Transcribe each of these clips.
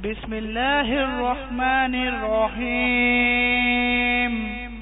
بسم الله الرحمن الرحيم.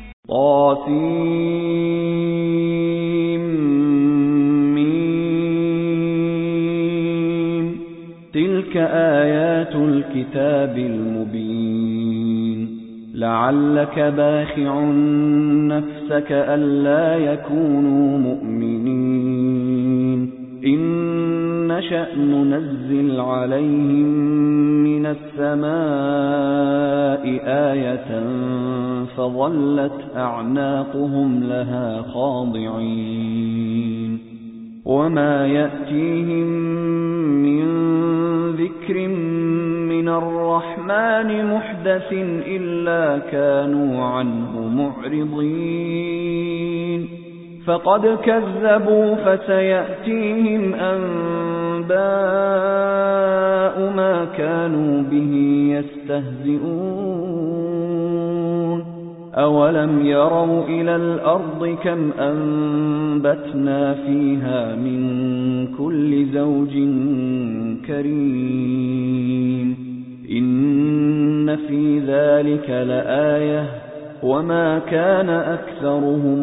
طاسيم. تلك آيات الكتاب المبين. لعلك باخع نفسك ألا يكونوا مؤمنين. إن نشأ ننزل عليهم من السماء آية فظلت أعناقهم لها خاضعين. وما يأتيهم من ذكر من الرحمن محدث إلا كانوا عنه معرضين. فقد كذبوا فسيأتيهم أنباء ما كانوا به يستهزئون. أولم يروا إلى الأرض كم أنبتنا فيها من كل زوج كريم. إن في ذلك لآية وما كان أكثرهم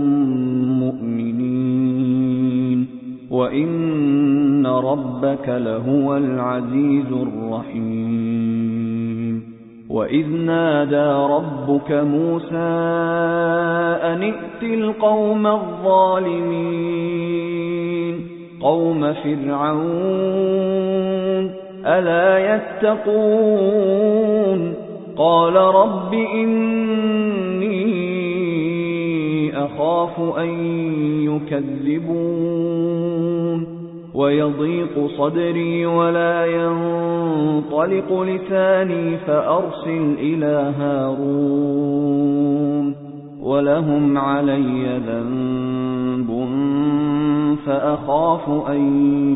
مؤمنين. وإن ربك لهو العزيز الرحيم. وإذ نادى ربك موسى أن ائت القوم الظالمين قوم فرعون ألا يتقون. قال رب إني أخاف أن يكذبون ويضيق صدري ولا ينطلق لساني فأرسل إلى هارون ولهم علي ذنب فأخاف أن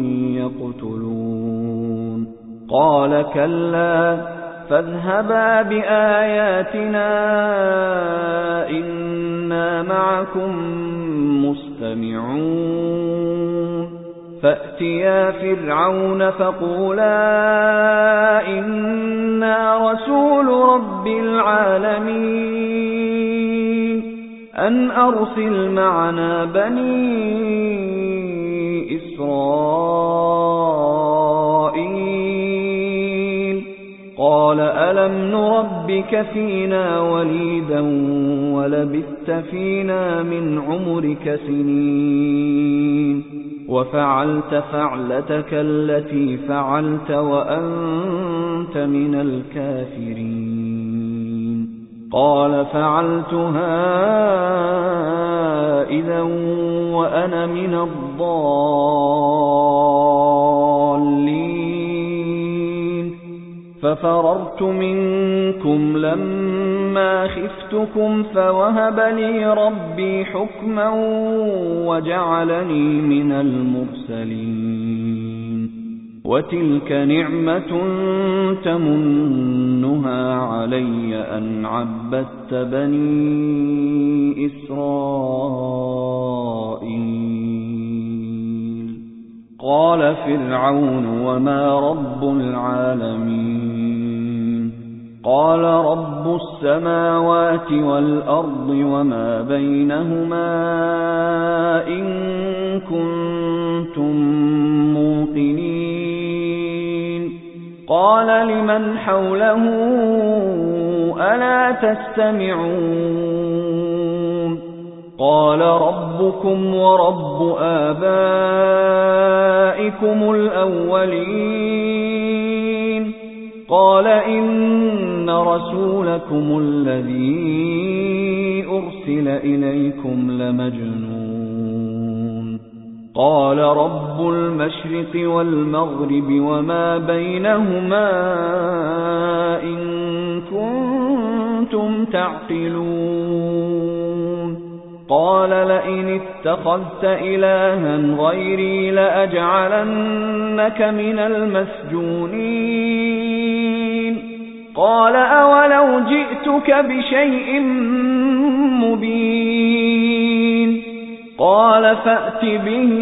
يقتلون. قال كلا فاذهبا بآياتنا إنا معكم مستمعون. فأتيا فرعون فقولا إنا رسول رب العالمين أن أرسل معنا بني إسرائيل. قال ألم نربك فينا وليدا ولبثت فينا من عمرك سنين وفعلت فعلتك التي فعلت وأنت من الكافرين. قال فعلتها إذا وأنا من الضالين. ففررت منكم لما خفتكم فوهب لي ربي حكما وجعلني من المرسلين. وتلك نعمة تمنها علي أن عبدت بني إسرائيل. قال فرعون وما رب العالمين. قال رب السماوات والأرض وما بينهما إن كنتم موقنين. قال لمن حوله ألا تستمعون. قال ربكم ورب آبائكم الأولين. قال إن رسولكم الذي أرسل إليكم لمجنون. قال رب المشرق والمغرب وما بينهما إن كنتم تعقلون. قال لئن اتخذت إلها غيري لأجعلنك من المسجونين. قال أولو جئتك بشيء مبين. قال فأت به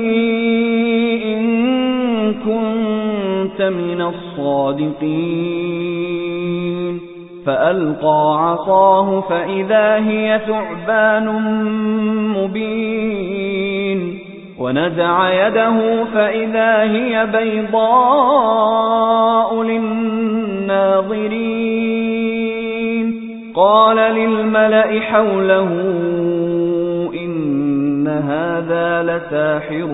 إن كنت من الصادقين. فألقى عصاه فإذا هي ثعبان مبين ونزع يده فإذا هي بيضاء للناظرين قال للملأ حوله إن هذا لساحر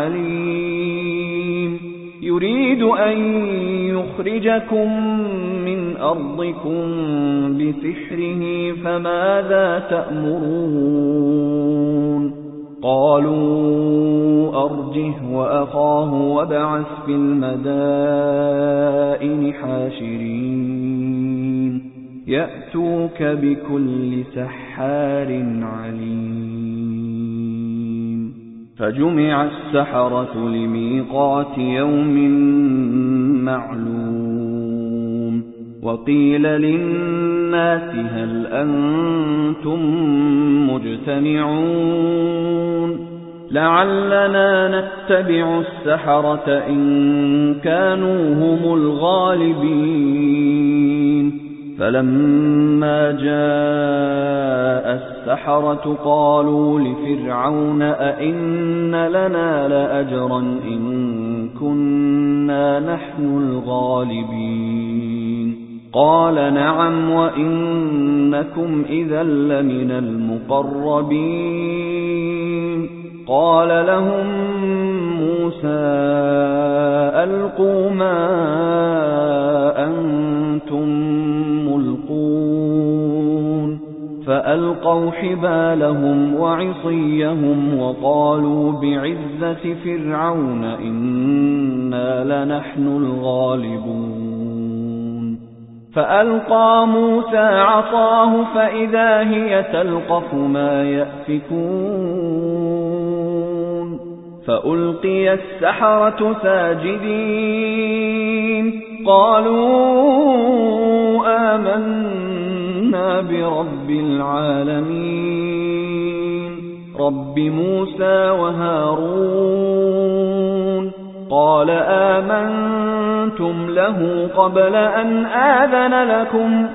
عليم يريد أن يخرجكم من أرضكم بسحره فماذا تأمرون قالوا أرجه وأخاه وابعث في المدائن حاشرين يأتوك بكل سحار عليم فجمع السحرة لميقات يوم معلوم وقيل للناس هل أنتم مجتمعون لعلنا نتبع السحرة إن كانوا هم الغالبين فلما جاء السحرة قالوا لفرعون أئن لنا لأجرا إن كنا نحن الغالبين قال نعم وإنكم إذا لمن المقربين قال لهم موسى ألقوا ما أنتم ملقون فألقوا حبالهم وعصيهم وقالوا بعزة فرعون إنا لنحن الغالبون فألقى موسى عصاه فإذا هي تلقف ما يأفكون فألقي السحرة ساجدين قالوا آمنا برب العالمين رب موسى وهارون قال آمنتم له قبل أن آذن لكم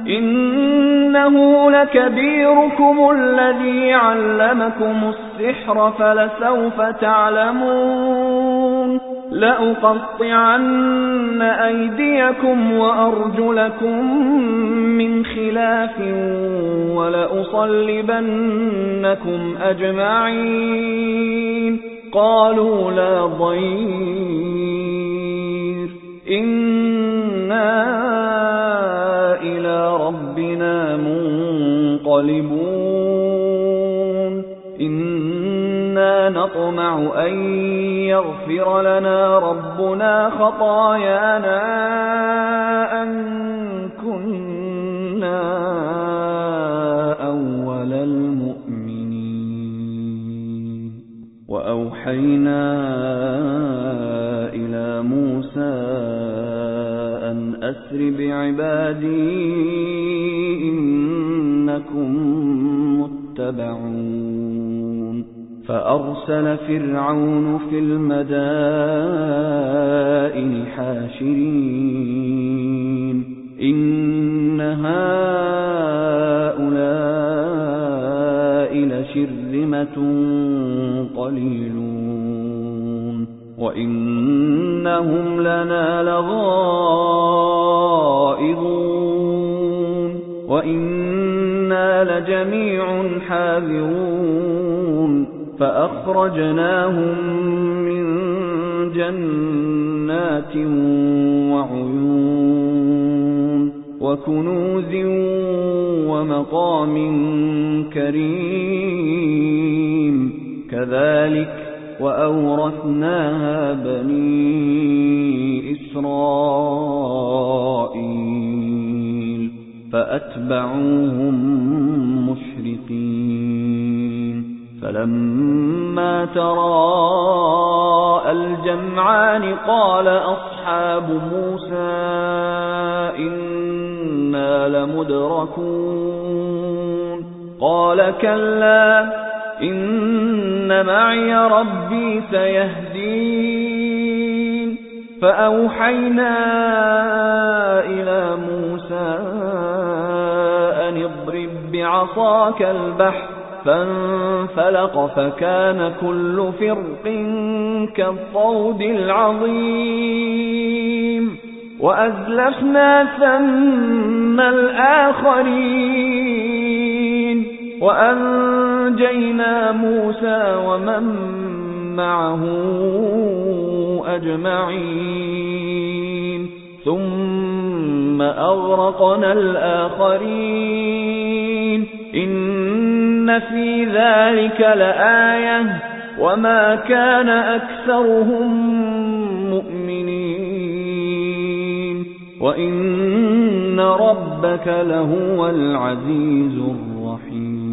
إنه لكبيركم الذي علمكم السحر فلسوف تعلمون لأقطعن أيديكم وأرجلكم من خلاف ولأصلبنكم أجمعين قالوا لا ضير إنا إلى ربنا منقلبون إنا نطمع أن يغفر لنا ربنا خطايانا أن كنا أول المؤمنين وأوحينا إلى موسى أن أسر بعبادي إنكم متبعون فأرسل فرعون في المدائن حاشرين إن هؤلاء لشرذمة قليلون وإنهم لنا لغائظون وإنا لجميع حاذرون فأخرجناهم من جنات وعيون وكنوز ومقام كريم كذلك وأورثناها بني إسرائيل فأتبعوهم مشرقين فلما تراءى الجمعان قال أصحاب موسى إنا لمدركون قال كلا إن معي ربي سيهدين فأوحينا إلى موسى أن اضرب بعصاك البحر فانفلق فكان كل فرق كالطود العظيم وأزلفنا ثم الآخرين وأنجينا موسى ومن معه أجمعين ثم أغرقنا الآخرين إن في ذلك لآية وما كان أكثرهم مؤمنين وإن ربك لهو العزيز الرحيم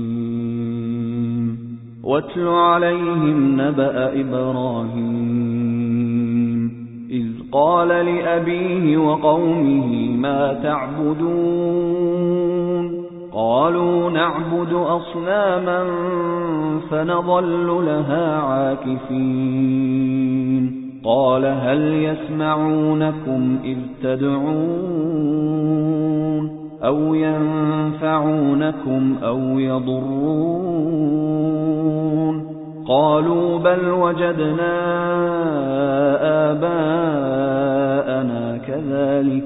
واتل عليهم نبأ إبراهيم إذ قال لأبيه وقومه ما تعبدون قالوا نعبد أصناما فنظل لها عاكفين قال هل يسمعونكم إذ تدعون أو ينفعونكم أو يضرون قالوا بل وجدنا آباءنا كذلك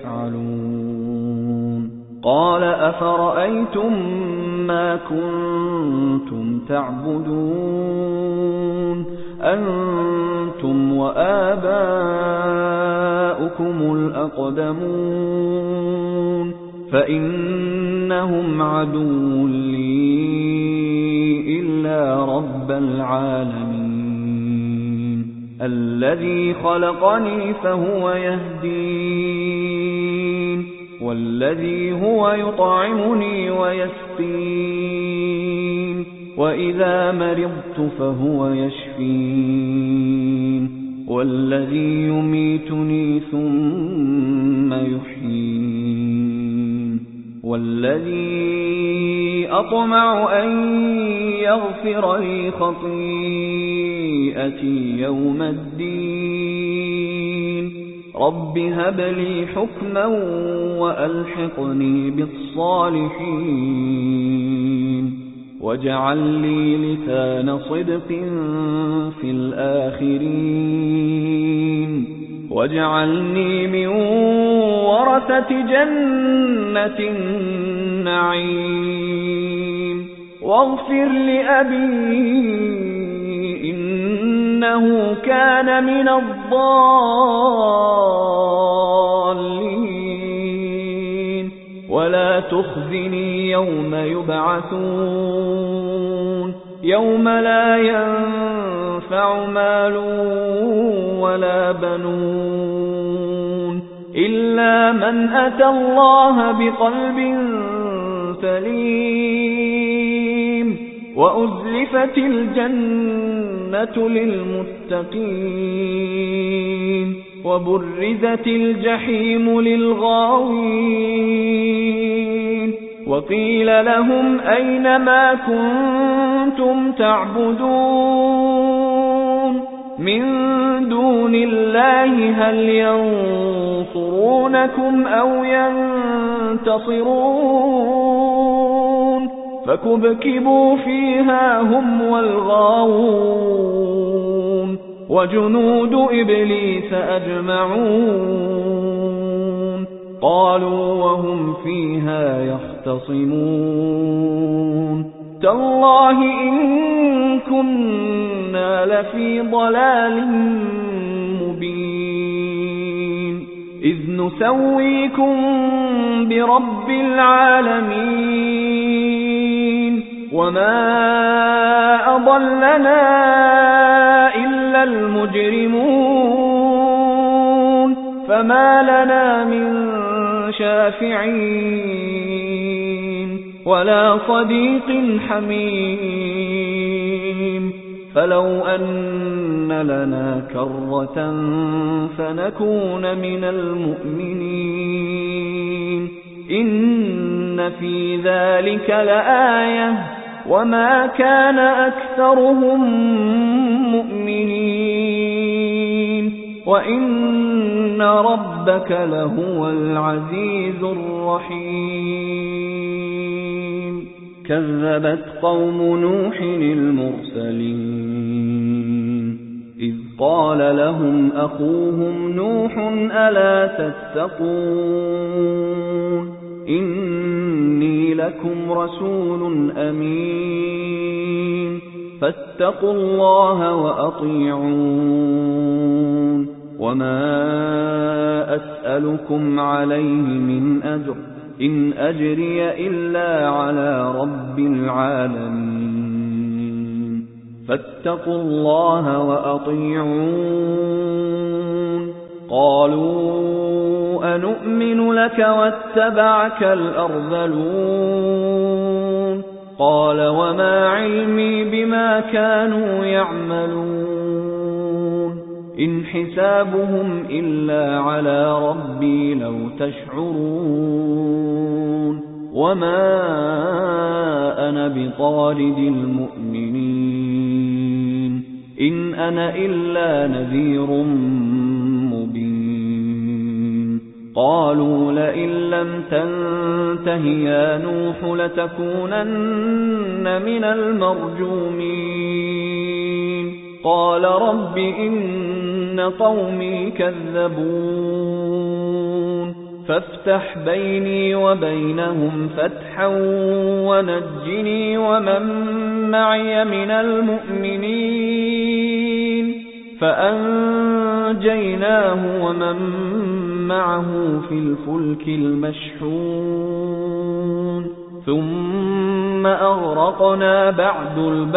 يفعلون قال أفرأيتم ما كنتم تعبدون أنتم وآباؤكم الأقدمون فإنهم عدو لي إلا رب العالمين الذي خلقني فهو يهدين والذي هو يطعمني ويسقين وإذا مرضت فهو يشفين والذي يميتني ثم يحيين والذي أطمع أن يغفر لي خطيئتي يوم الدين رب هب لي حكما وألحقني بالصالحين واجعل لي لسان صدق في الآخرين واجعلني من ورثة جنة النعيم واغفر لأبي إنه كان من الضالين ولا تخزني يوم يبعثون يوم لا ينفع مال ولا بنون إلا من أتى الله بقلب سليم وأزلفت الجنة للمتقين وبرزت الجحيم للغاوين وقيل لهم أين ما كنتم تعبدون من دون الله هل ينصرونكم أو ينتصرون فكبكبوا فيها هم والغاوون وجنود إبليس أجمعون قالوا وهم فيها يختصمون تالله إن كنا لفي ضلال مبين إذ نسويكم برب العالمين وما أضلنا إلا المجرمون فما لنا من شافعين ولا صديق حميم فلو أن لنا كرة فنكون من المؤمنين إن في ذلك لآية وما كان أكثرهم مؤمنين وإن ربك لهو العزيز الرحيم كذبت قوم نوح المرسلين إذ قال لهم أخوهم نوح ألا تتقون إني لكم رسول أمين فاتقوا الله وأطيعون وما أسألكم عليه من أجر إن أجري إلا على رب العالمين فاتقوا الله وأطيعون قالوا أنؤمن لك واتبعك الأرذلون قال وما علمي بما كانوا يعملون إن حسابهم إلا على ربي لو تشعرون وما أنا بطارد المؤمنين إن أنا إلا نذير مبين قالوا لئن لم تنته يا نوح لتكونن من المرجومين قال رب إن قومي كذبون فافتح بيني وبينهم فتحا ونجني ومن معي من المؤمنين فأنجيناه ومن معه في الفلك المشحون ثم أغرقنا بعد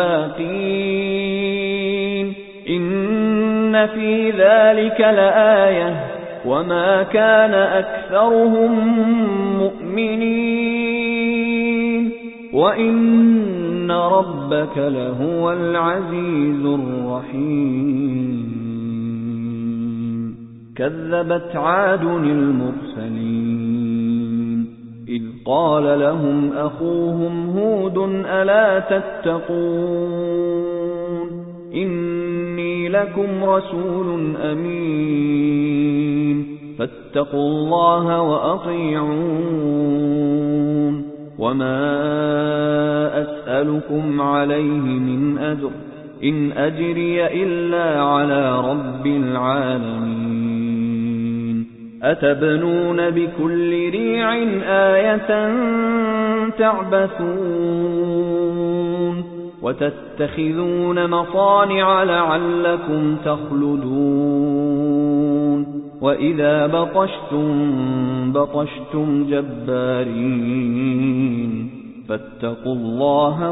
الباقين إن في ذلك لآية وما كان أكثرهم مؤمنين وإن ربك لهو العزيز الرحيم كذبت عاد المرسلين إذ قال لهم أخوهم هود ألا تتقون إني لكم رسول أمين فاتقوا الله وأطيعون وما أسألكم عليه من أجر إن أجري إلا على رب العالمين أتبنون بكل ريع آية تعبثون وتتخذون مصانع لعلكم تخلدون وإذا بطشتم جبارين فاتقوا الله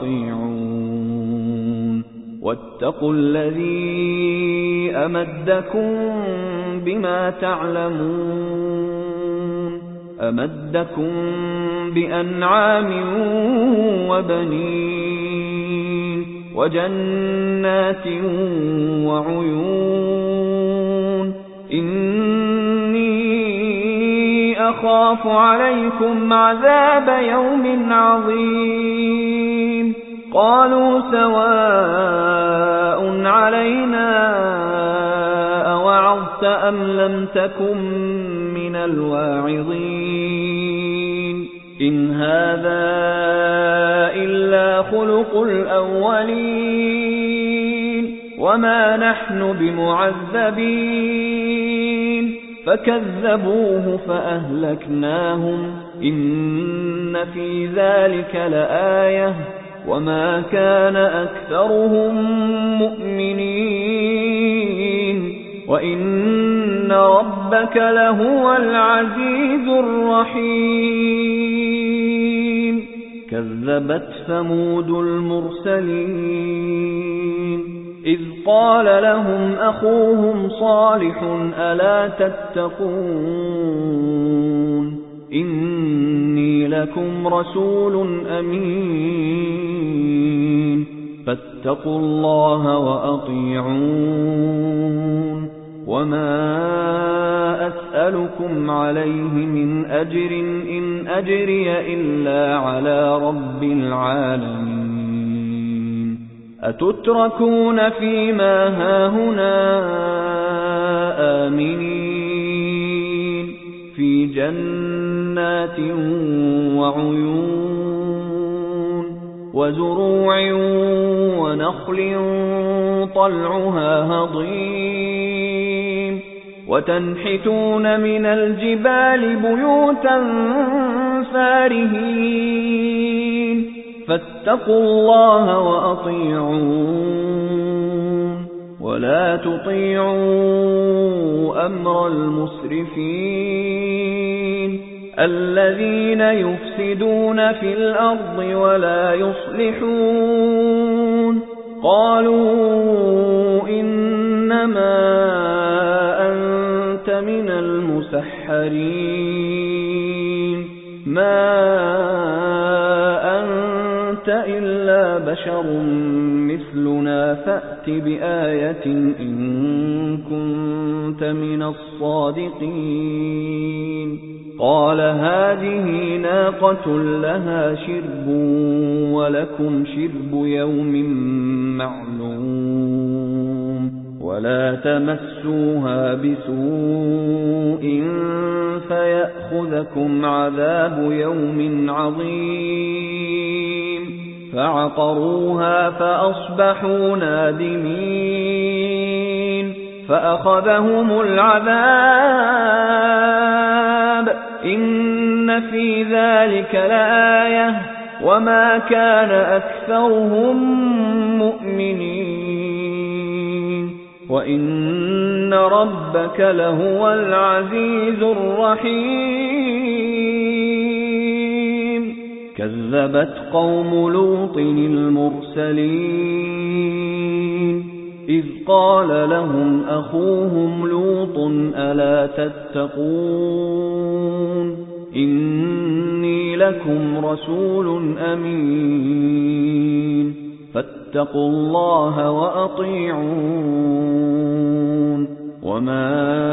وأطيعون واتقوا الذي أمدكم بما تعلمون أمدكم بأنعام وبنين وجنات وعيون إني أخاف عليكم عذاب يوم عظيم قالوا سواء علينا أوعظت أم لم تكن من الواعظين إن هذا إلا خلق الأولين وما نحن بمعذبين فكذبوه فأهلكناهم إن في ذلك لآية وما كان أكثرهم مؤمنين وإن ربك لهو العزيز الرحيم كذبت ثمود المرسلين إذ قال لهم أخوهم صالح ألا تتقون إني لكم رسول أمين فاتقوا الله وأطيعون وما أسألكم عليه من أجر إن أجري إلا على رب العالمين أتتركون فيما هاهنا آمنين في جنات وعيون وزروع ونخل طلعها هضيم وتنحتون من الجبال بيوتا فارهين فاتقوا الله وأطيعون ولا تطيعوا أمر المسرفين الذين يفسدون في الأرض ولا يصلحون قالوا إنما أنت من المسحرين ما أنت إلا بشر مثلنا فأت بآية إن كنت من الصادقين قال هذه ناقة لها شرب ولكم شرب يوم معلوم ولا تمسوها بسوء فيأخذكم عذاب يوم عظيم فعقروها فأصبحوا نادمين فأخذهم العذاب إن في ذلك لآية وما كان أكثرهم مؤمنين وإن ربك لهو العزيز الرحيم كذبت قوم لوط المرسلين إذ قال لهم أخوهم لوط ألا تتقون إني لكم رسول أمين فاتقوا الله وأطيعون وما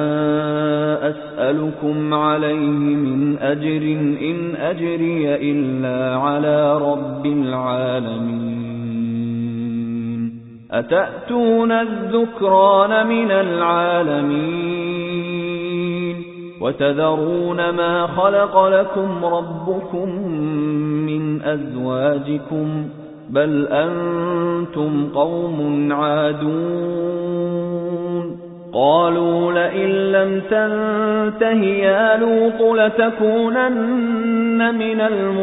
أسألكم عليه من أجر إن أجري إلا على رب العالمين أتأتون الذكران من العالمين وتذرون ما خلق لكم ربكم من أزواجكم بل أنتم قوم عادون قالوا لئن لم تنته يا لوط لتكونن من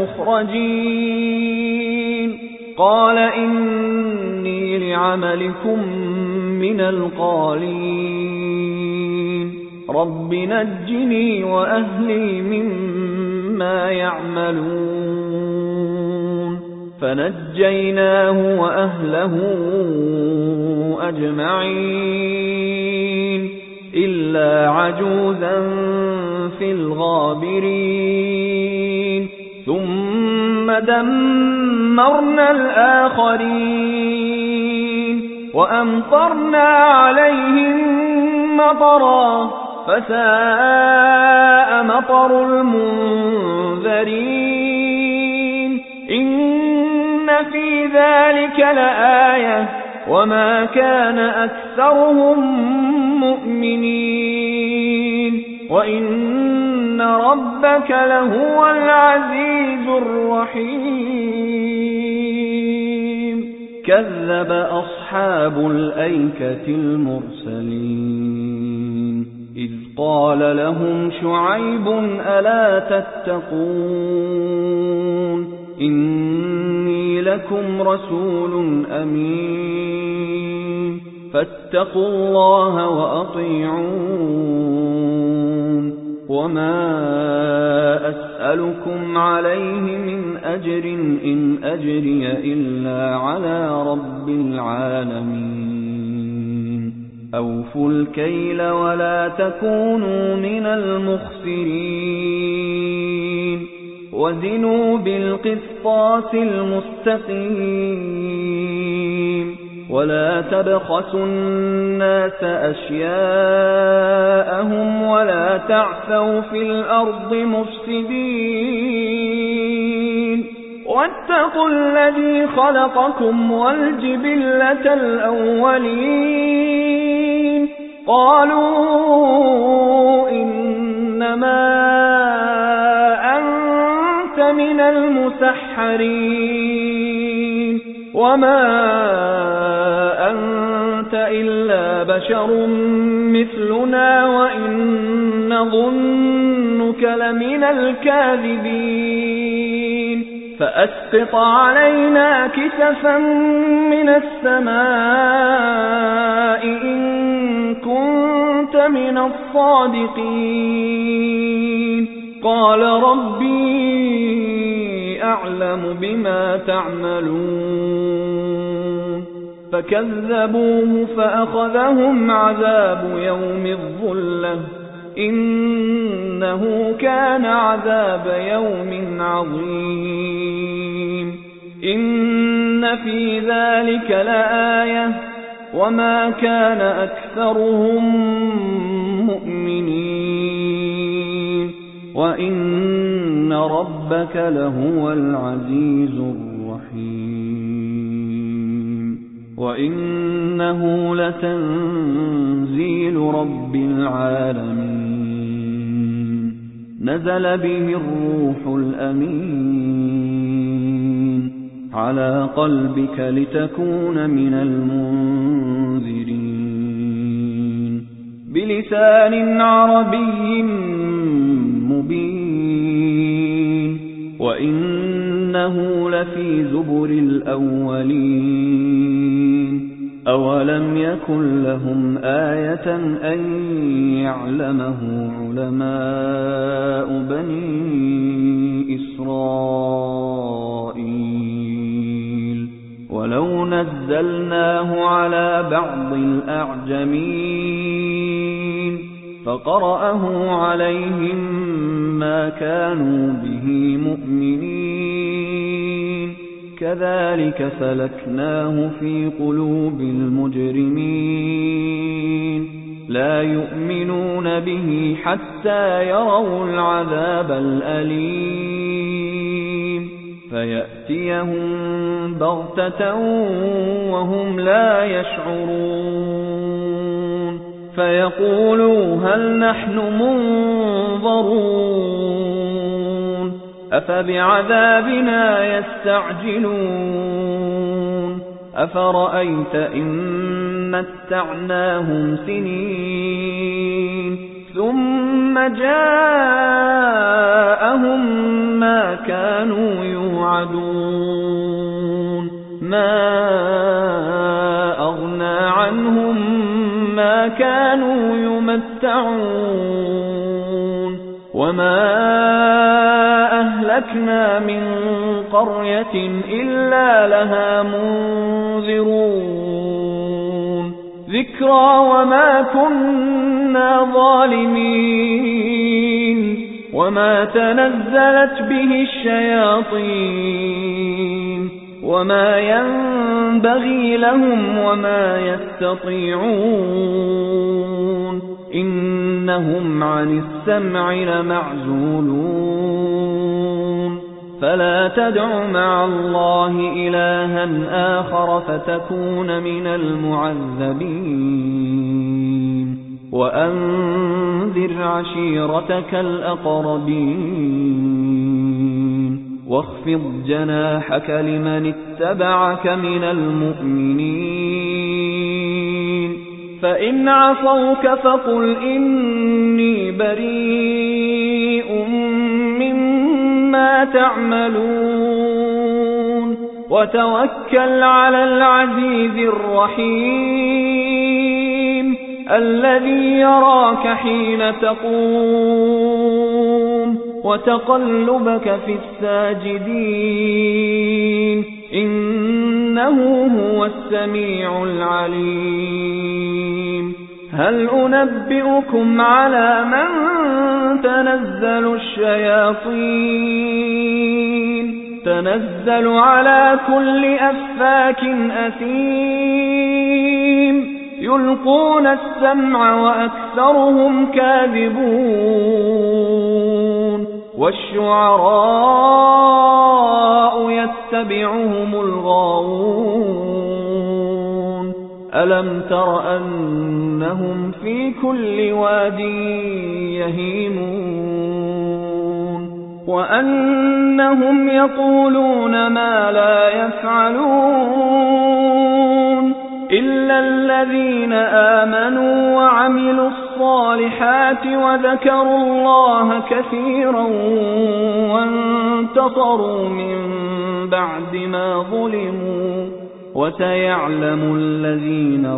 المخرجين قال إني لعملكم من القالين رب نجني وأهلي مما يعملون فنجيناه وأهله أجمعين إلا عجوزا في الغابرين ثم دمرنا الآخرين وأمطرنا عليهم مطرا فساء مطر المنذرين إن في ذلك لآية وما كان أكثرهم مؤمنين وإن ربك لهو العزيز الرحيم كذب أصحاب الأيكة المرسلين إذ قال لهم شعيب ألا تتقون إني لكم رسول أمين فاتقوا الله وأطيعون وما أسألكم عليه من أجر إن أجري إلا على رب العالمين أوفوا الكيل ولا تكونوا من المخسرين وزنوا بالقسطاس المستقيم ولا تبخسوا الناس أشياءهم ولا تعثوا في الأرض مفسدين واتقوا الذي خلقكم والجبلة الأولين قالوا إنما أنت من المسحرين وما أنت إلا بشر مثلنا وإن نظنك لمن الكاذبين فأسقط علينا كسفا من السماء إن كنت من الصادقين قال ربي أعلم بما تعملون فكذبوه فأخذهم عذاب يوم الظلة إنه كان عذاب يوم عظيم إن في ذلك لآية وما كان أكثرهم مؤمنين وإن ربك لهو العزيز الرحيم وإنه لتنزيل رب العالمين نزل به الروح الأمين على قلبك لتكون من المنذرين بلسان عربي مبين وإنه لفي زبر الأولين أولم يكن لهم آية أن يعلمه علماء بني إسرائيل ولو نزلناه على بعض الأعجمين فقرأه عليهم ما كانوا به مؤمنين كذلك سلكناه في قلوب المجرمين لا يؤمنون به حتى يروا العذاب الأليم فيأتيهم بغتة وهم لا يشعرون فيقولوا هل نحن منظرون أفبعذابنا يستعجلون أفرأيت إن متعناهم سنين ثم جاءهم ما كانوا يوعدون ما أغنى عنهم ما كانوا يمتعون وما أهلكنا من قرية إلا لها منذرون ذكرى وما كنا ظالمين وما تنزلت به الشياطين وما ينبغي لهم وما يستطيعون إنهم عن السمع لمعزولون فلا تدع مع الله إلها آخر فتكون من المعذبين وأنذر عشيرتك الأقربين واخفض جناحك لمن اتبعك من المؤمنين فإن عصوك فقل إني بريء مما تعملون وتوكل على العزيز الرحيم الذي يراك حين تقوم وتقلبك في الساجدين إنه هو السميع العليم هل أنبئكم على من تنزل الشياطين تنزل على كل أفاك أثيم يلقون السمع وأكثرهم كاذبون والشعراء يتبعهم الغاوون ألم تر أنهم في كل واد يهيمون وأنهم يقولون ما لا يفعلون إلا الذين آمنوا وعملوا الصالحات وذكروا الله كثيرا وانتصروا من بعد ما ظلموا وسيعلم الذين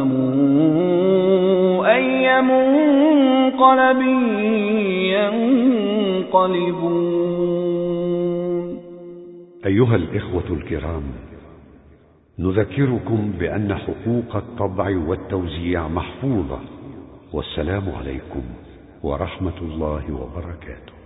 ظلموا أي منقلب ينقلبون. أيها الإخوة الكرام، نذكركم بأن حقوق الطبع والتوزيع محفوظة، والسلام عليكم ورحمة الله وبركاته.